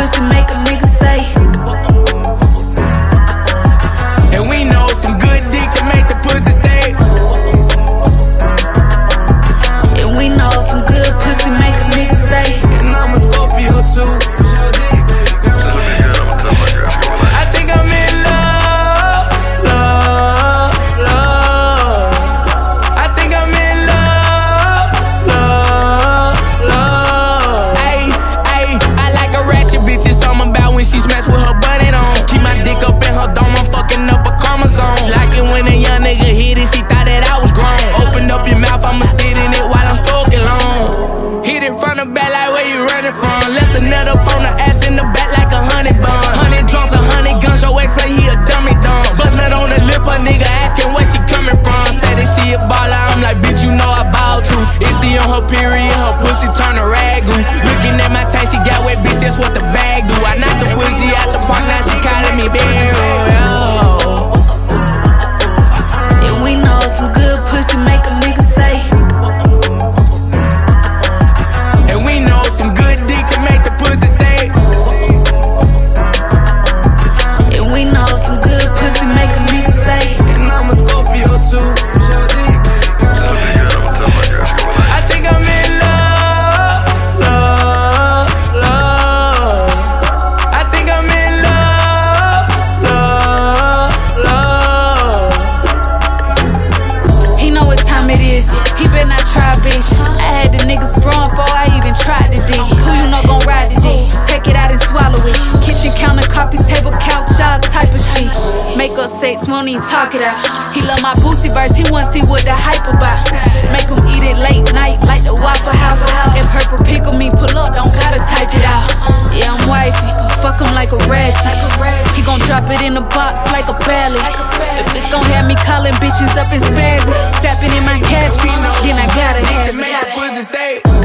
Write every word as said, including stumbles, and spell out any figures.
pussy make a nigga say. And we know some good dick to make the pussy say. And we know some good pussy make a nigga say. And I'm a Scorpio too. I think I'm in love, love, love. I think I'm in love, love, love. Ayy, ayy, I like a ratchet bitch. It's something about when she smash with her button on. Keep my dick up in her dome, I'm fucking up a karma zone. Like it when a young nigga hit it, she thought that I was grown. Open up your mouth, I'ma spit in it while I'm stroking long. Hit it from the back like where you running from. Left the nut up on the ass in the back like a honey bun. Hundred drums, a hundred guns, your ex play, he a dummy dumb. Bust nut on the lip, a nigga asking where she coming from. Say that she a baller, I'm like, bitch, you know I ball too. Is she on her period, her pussy turn to ragu. Looking at my tank, she got wet, bitch, that's what the bag do. I knocked the pussy out the park, now she calling me baby. And we know some good pussy make a nigga say. And we know some good dick to make the pussy say. And we know some good pussy make a nigga say. And I'm a Scorpio too. I think I'm in love, love, love. I think I'm in love, love, love. He know what time it is. He better not try, bitch. I had the niggas sprung before I even tried to dig. Who you know gon' ride the dick? Take it out and swallow it. Kitchen counter, coffee table, couch, all type of shit. Make up sex, won't even talk it out. He love my Boosie verse, he wanna see what the hype about. Make him eat it late night like the Waffle House. If Purple pickle me, pull up, don't gotta type it out. Yeah, I'm wifey, but fuck him like a ratchet. He gon' drop it in the box like a ballad. If it's gon' have me calling bitches up in spazzy, stepping in my caption, then I gotta have it. Make the pussy say.